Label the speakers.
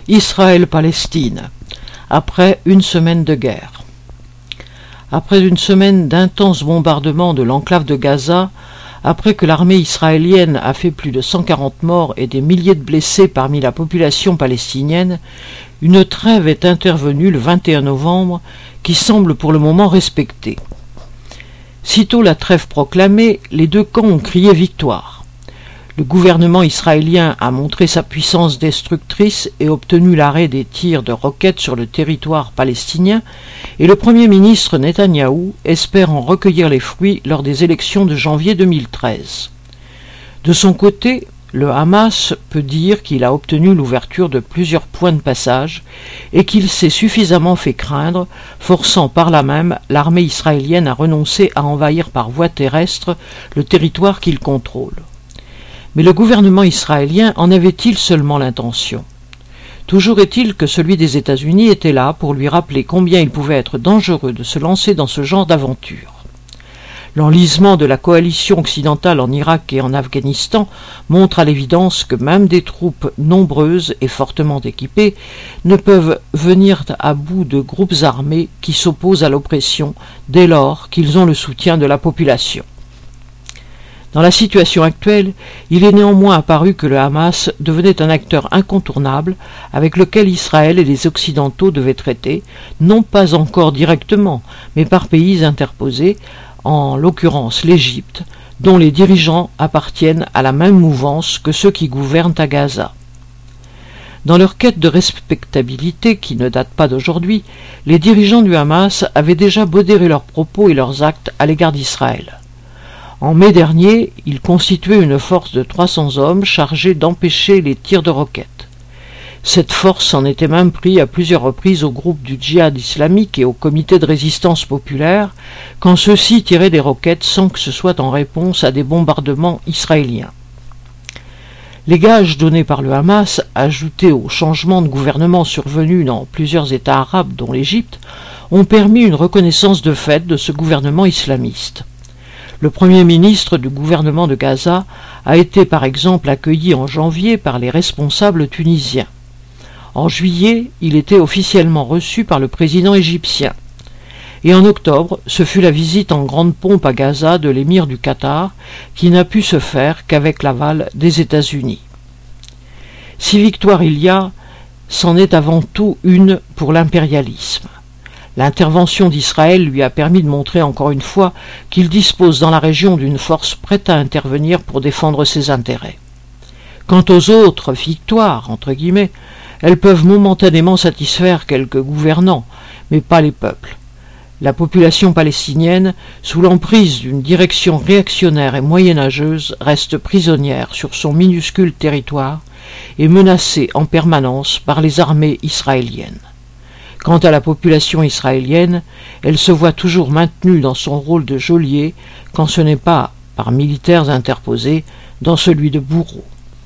Speaker 1: Israël-Palestine, après une semaine de guerre. Après une semaine d'intenses bombardements de l'enclave de Gaza, après que l'armée israélienne a fait plus de 140 morts et des milliers de blessés parmi la population palestinienne, une trêve est intervenue le 21 novembre qui semble pour le moment respectée. Sitôt la trêve proclamée, les deux camps ont crié victoire. Le gouvernement israélien a montré sa puissance destructrice et obtenu l'arrêt des tirs de roquettes sur le territoire palestinien, et le Premier ministre Netanyahou espère en recueillir les fruits lors des élections de janvier 2013. De son côté, le Hamas peut dire qu'il a obtenu l'ouverture de plusieurs points de passage et qu'il s'est suffisamment fait craindre, forçant par là même l'armée israélienne à renoncer à envahir par voie terrestre le territoire qu'il contrôle. Mais le gouvernement israélien en avait-il seulement l'intention ? Toujours est-il que celui des États-Unis était là pour lui rappeler combien il pouvait être dangereux de se lancer dans ce genre d'aventure. L'enlisement de la coalition occidentale en Irak et en Afghanistan montre à l'évidence que même des troupes nombreuses et fortement équipées ne peuvent venir à bout de groupes armés qui s'opposent à l'oppression dès lors qu'ils ont le soutien de la population. Dans la situation actuelle, il est néanmoins apparu que le Hamas devenait un acteur incontournable avec lequel Israël et les Occidentaux devaient traiter, non pas encore directement, mais par pays interposés, en l'occurrence l'Égypte, dont les dirigeants appartiennent à la même mouvance que ceux qui gouvernent à Gaza. Dans leur quête de respectabilité, qui ne date pas d'aujourd'hui, les dirigeants du Hamas avaient déjà modéré leurs propos et leurs actes à l'égard d'Israël. En mai dernier, ils constituaient une force de 300 hommes chargés d'empêcher les tirs de roquettes. Cette force s'en était même pris à plusieurs reprises au groupe du djihad islamique et au comité de résistance populaire, quand ceux-ci tiraient des roquettes sans que ce soit en réponse à des bombardements israéliens. Les gages donnés par le Hamas, ajoutés au changement de gouvernement survenu dans plusieurs États arabes, dont l'Égypte, ont permis une reconnaissance de fait de ce gouvernement islamiste. Le Premier ministre du gouvernement de Gaza a été par exemple accueilli en janvier par les responsables tunisiens. En juillet, il était officiellement reçu par le président égyptien. Et en octobre, ce fut la visite en grande pompe à Gaza de l'émir du Qatar, qui n'a pu se faire qu'avec l'aval des États-Unis. Si victoire il y a, c'en est avant tout une pour l'impérialisme. L'intervention d'Israël lui a permis de montrer encore une fois qu'il dispose dans la région d'une force prête à intervenir pour défendre ses intérêts. Quant aux autres victoires, entre guillemets, elles peuvent momentanément satisfaire quelques gouvernants, mais pas les peuples. La population palestinienne, sous l'emprise d'une direction réactionnaire et moyenâgeuse, reste prisonnière sur son minuscule territoire et menacée en permanence par les armées israéliennes. Quant à la population israélienne, elle se voit toujours maintenue dans son rôle de geôlier, quand ce n'est pas par militaires interposés, dans celui de bourreau.